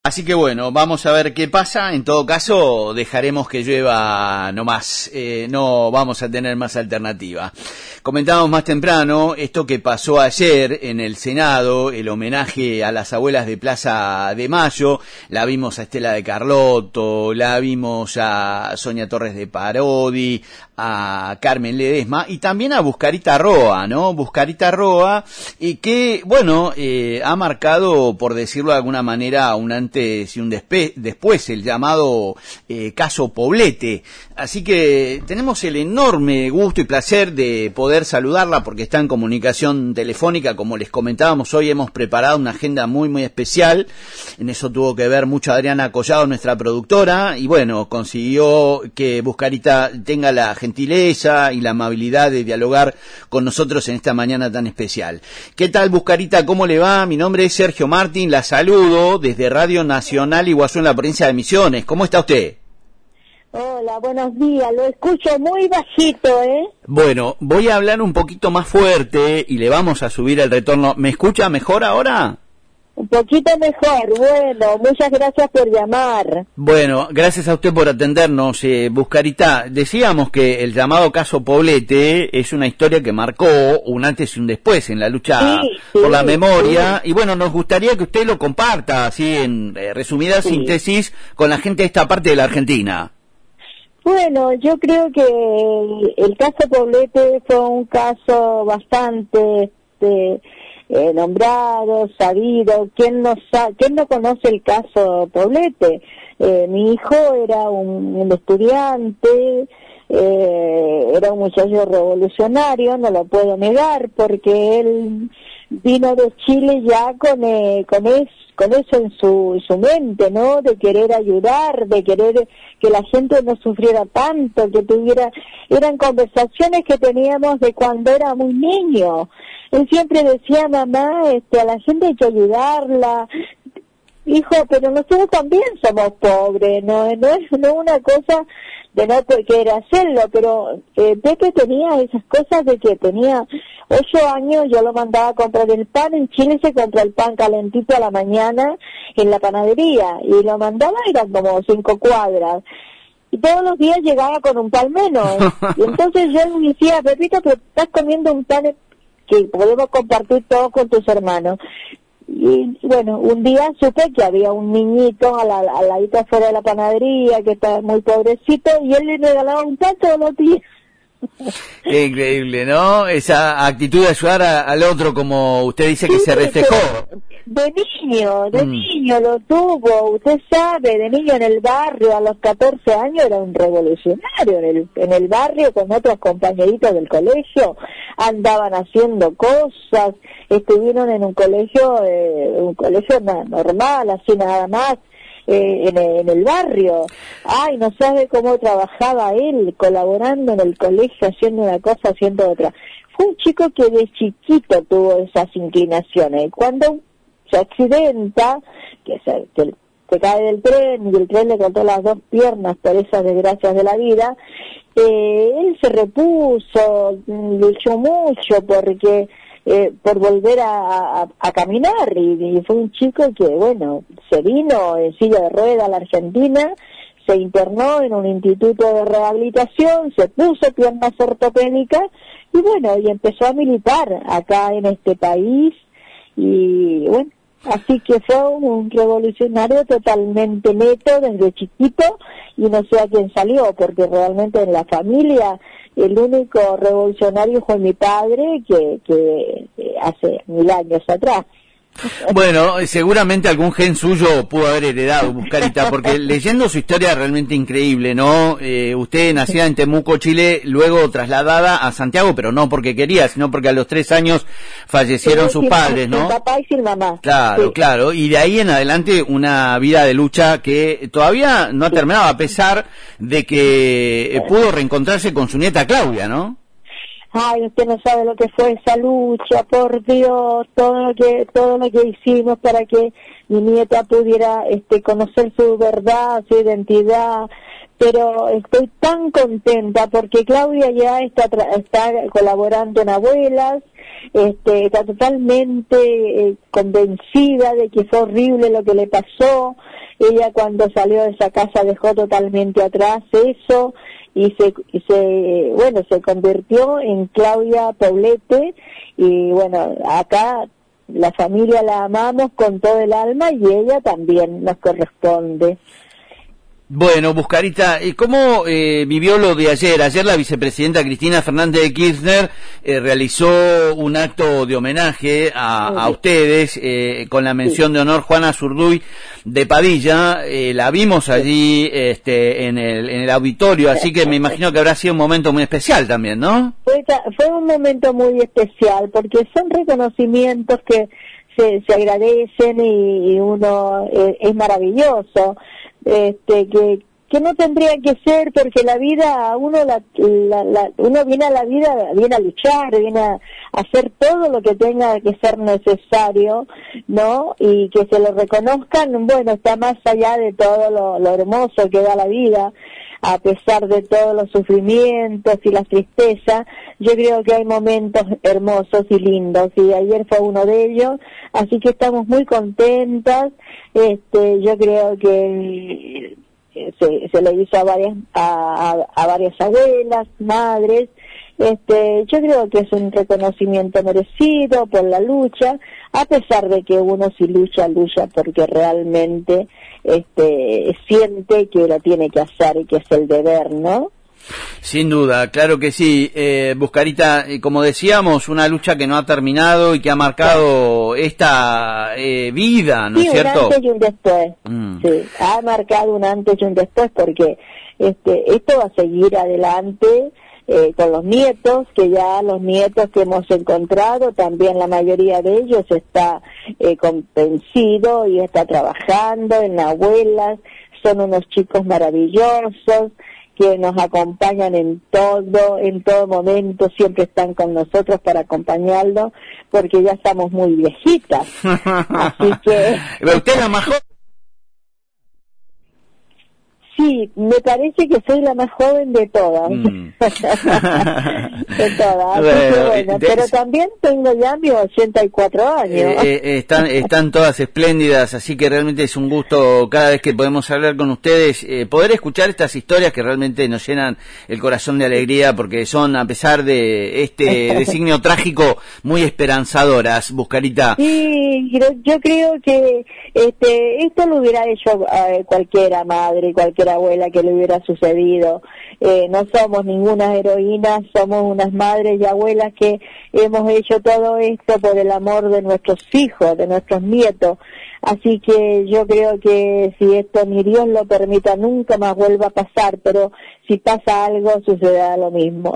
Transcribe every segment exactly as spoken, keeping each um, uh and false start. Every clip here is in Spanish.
Así que bueno, vamos a ver qué pasa. En todo caso, dejaremos que llueva nomás. Eh, no vamos a tener más alternativa. Comentábamos más temprano esto que pasó ayer en el Senado, el homenaje a las abuelas de Plaza de Mayo. La vimos a Estela de Carlotto, la vimos a Sonia Torres de Parodi, a Carmen Ledesma y también a Buscarita Roa, ¿no? Buscarita Roa, y que, bueno, eh, ha marcado, por decirlo de alguna manera, un antes y un despe- después, el llamado eh, caso Poblete. Así que tenemos el enorme gusto y placer de poder saludarla porque está en comunicación telefónica. Como les comentábamos, hoy hemos preparado una agenda muy, muy especial. En eso tuvo que ver mucho Adriana Collado, nuestra productora, y bueno, consiguió que Buscarita tenga la gentileza y la amabilidad de dialogar con nosotros en esta mañana tan especial. ¿Qué tal, Buscarita? ¿Cómo le va? Mi nombre es Sergio Martín, la saludo desde Radio Nacional Iguazú en la provincia de Misiones. ¿Cómo está usted? Hola, buenos días, lo escucho muy bajito, ¿eh? Bueno, voy a hablar un poquito más fuerte y le vamos a subir el retorno. ¿Me escucha mejor ahora? Un poquito mejor, bueno, muchas gracias por llamar. Bueno, gracias a usted por atendernos, eh, Buscarita. Decíamos que el llamado caso Poblete es una historia que marcó un antes y un después en la lucha sí, sí, por la memoria, sí. Y bueno, nos gustaría que usted lo comparta, así en eh, resumida sí. síntesis, con la gente de esta parte de la Argentina. Bueno, yo creo que el, el caso Poblete fue un caso bastante este, eh, nombrado, sabido. ¿Quién no, sa- ¿Quién no conoce el caso Poblete? Eh, mi hijo era un, un estudiante, eh, era un muchacho revolucionario, no lo puedo negar, porque él vino de Chile ya con, eh, con eso. con eso en su, su mente, ¿no? De querer ayudar, de querer que la gente no sufriera tanto, que tuviera... Eran conversaciones que teníamos de cuando era muy niño. Él siempre decía, mamá, este, a la gente hay que ayudarla. Hijo, pero nosotros también somos pobres, no, no es no una cosa de no querer hacerlo, pero eh, Pepe tenía esas cosas de que tenía ocho años, yo lo mandaba a comprar el pan. En Chile se compra el pan calentito a la mañana en la panadería, y lo mandaba, eran como cinco cuadras, y todos los días llegaba con un pan menos, y entonces yo le decía, Pepito, pero estás comiendo un pan que podemos compartir todos con tus hermanos. Y bueno, un día supe que había un niñito a la, a la ladito afuera de la panadería que estaba muy pobrecito, y él le regalaba un pan todos los días. Qué increíble, ¿no? Esa actitud de ayudar a, al otro, como usted dice que sí, se reflejó. De niño, de mm. niño lo tuvo, usted sabe, de niño en el barrio, a los catorce años era un revolucionario en el, en el barrio con otros compañeritos del colegio, andaban haciendo cosas, estuvieron en un colegio, eh, un colegio normal, así nada más, Eh, en, en el barrio. Ay, no sabe cómo trabajaba él, colaborando en el colegio, haciendo una cosa, haciendo otra. Fue un chico que de chiquito tuvo esas inclinaciones. Cuando se accidenta, que se, que se cae del tren, y el tren le cortó las dos piernas por esas desgracias de la vida, eh, él se repuso, luchó mucho porque Eh, por volver a, a, a caminar, y, y fue un chico que, bueno, se vino en silla de rueda a la Argentina, se internó en un instituto de rehabilitación, se puso piernas ortopédicas, y bueno, y empezó a militar acá en este país, y bueno, así que fue un, un revolucionario totalmente neto desde chiquito, y no sé a quién salió, porque realmente en la familia el único revolucionario fue mi padre, que, que, que hace mil años atrás. Bueno, seguramente algún gen suyo pudo haber heredado, Buscarita, porque leyendo su historia realmente increíble, ¿no? Eh, usted nacida en Temuco, Chile, luego trasladada a Santiago, pero no porque quería, sino porque a los tres años fallecieron sí, sus sin, padres, ¿no? Sin papá y sin mamá. Claro, sí. claro, y de ahí en adelante una vida de lucha que todavía no ha terminado, a pesar de que pudo reencontrarse con su nieta Claudia, ¿no? Ay, usted no sabe lo que fue esa lucha, por Dios, todo lo que todo lo que hicimos para que mi nieta pudiera este conocer su verdad, su identidad, pero estoy tan contenta porque Claudia ya está está colaborando en Abuelas, este, está totalmente eh, convencida de que fue horrible lo que le pasó. Ella cuando salió de esa casa dejó totalmente atrás eso y se, y se bueno, se convirtió en Claudia Poblete, y bueno, acá la familia la amamos con todo el alma y ella también nos corresponde. Bueno, Buscarita, ¿cómo eh, vivió lo de ayer? Ayer la vicepresidenta Cristina Fernández de Kirchner eh, realizó un acto de homenaje a, a ustedes eh, con la mención de honor Juana Zurduy de Padilla. Eh, la vimos allí este, en, el, en el auditorio, así que me imagino que habrá sido un momento muy especial también, ¿no? Fue, fue un momento muy especial porque son reconocimientos que se, se agradecen y, y uno eh, es maravilloso. Este, que que no tendría que ser, porque la vida, uno la, la, la uno viene a la vida, viene a luchar, viene a, a hacer todo lo que tenga que ser necesario, ¿no? Y que se lo reconozcan, bueno, está más allá de todo lo, lo hermoso que da la vida, a pesar de todos los sufrimientos y las tristezas. Yo creo que hay momentos hermosos y lindos, y ayer fue uno de ellos, así que estamos muy contentas. Este, yo creo que se, se le hizo a varias a, a, a varias abuelas, madres. Este, yo creo que es un reconocimiento merecido por la lucha, a pesar de que uno si lucha, lucha porque realmente este siente que lo tiene que hacer y que es el deber, ¿no? Sin duda, claro que sí. Eh, Buscarita, eh, como decíamos, una lucha que no ha terminado y que ha marcado esta eh, vida, ¿no sí, es cierto? Un antes y un después. Mm. Sí, ha marcado un antes y un después porque este esto va a seguir adelante. Eh, con los nietos, que ya los nietos que hemos encontrado, también la mayoría de ellos está eh, convencido y está trabajando en abuelas, son unos chicos maravillosos que nos acompañan en todo, en todo momento, siempre están con nosotros para acompañarlos, porque ya estamos muy viejitas, así que... Pero usted es la más joven. Sí, me parece que soy la más joven de todas. Mm. de todas. Bueno, que bueno, de, pero también tengo ya mis ochenta y cuatro años. Eh, eh, están, están todas espléndidas, así que realmente es un gusto cada vez que podemos hablar con ustedes, eh, poder escuchar estas historias que realmente nos llenan el corazón de alegría, porque son, a pesar de este designio trágico, muy esperanzadoras. Buscarita. Sí, yo creo que este esto lo hubiera hecho eh, cualquiera madre, cualquier abuela que le hubiera sucedido. Eh, no somos ninguna heroína, somos unas madres y abuelas que hemos hecho todo esto por el amor de nuestros hijos, de nuestros nietos. Así que yo creo que si esto ni Dios lo permita, nunca más vuelva a pasar, pero si pasa algo, sucederá lo mismo.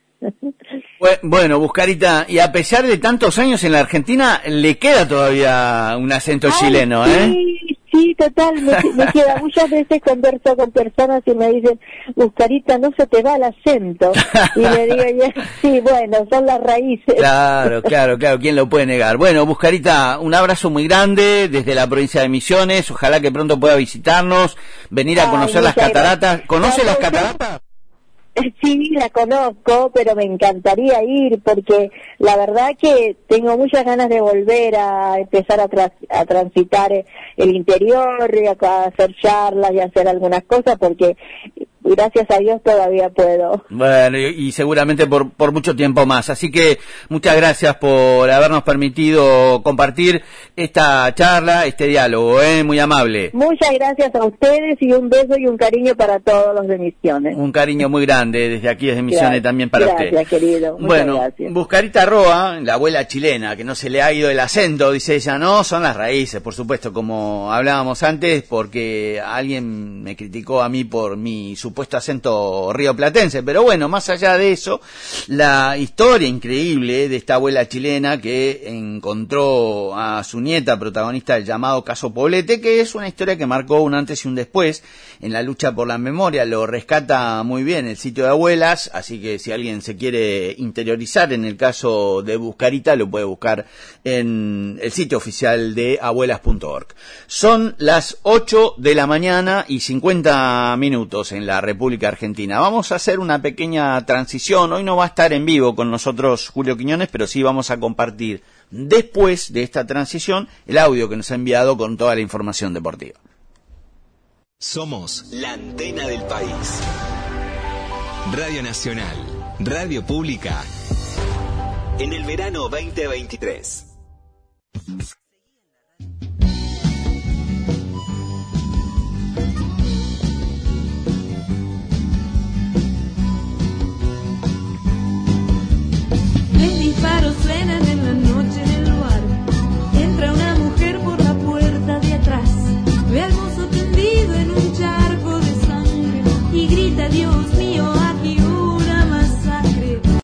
Bueno, Buscarita, y a pesar de tantos años en la Argentina, le queda todavía un acento Ay, chileno, ¿eh? Sí, sí, total, me, me queda. Muchas veces converso con personas y me dicen, Buscarita, no se te va el acento. Y le digo, ya, sí, bueno, son las raíces. Claro, claro, claro, ¿quién lo puede negar? Bueno, Buscarita, un abrazo muy grande desde la provincia de Misiones, ojalá que pronto pueda visitarnos, venir a conocer Ay, las cataratas. ¿Conoce las cataratas? Sí, la conozco, pero me encantaría ir porque la verdad que tengo muchas ganas de volver a empezar a, tra a transitar el interior, y a hacer charlas y hacer algunas cosas porque gracias a Dios todavía puedo. Bueno, y, y seguramente por, por mucho tiempo más. Así que muchas gracias por habernos permitido compartir esta charla, este diálogo, ¿eh? Muy amable. Muchas gracias a ustedes y un beso y un cariño para todos los de Misiones. Un cariño muy grande desde aquí, desde Misiones, gracias, también para gracias, usted. Gracias, querido. Muchas bueno, gracias. Buscarita Roa, la abuela chilena, que no se le ha ido el acento, dice ella, no, son las raíces, por supuesto, como hablábamos antes, porque alguien me criticó a mí por mi supuesto acento rioplatense, pero bueno, más allá de eso, la historia increíble de esta abuela chilena que encontró a su nieta protagonista del llamado caso Poblete, que es una historia que marcó un antes y un después en la lucha por la memoria, lo rescata muy bien el sitio de abuelas, así que si alguien se quiere interiorizar en el caso de Buscarita, lo puede buscar en el sitio oficial de abuelas punto org. Son las ocho de la mañana y cincuenta minutos en la República Argentina. Vamos a hacer una pequeña transición. Hoy no va a estar en vivo con nosotros Julio Quiñones, pero sí vamos a compartir después de esta transición el audio que nos ha enviado con toda la información deportiva. Somos la antena del país. Radio Nacional, Radio Pública, en el verano veinte veintitrés.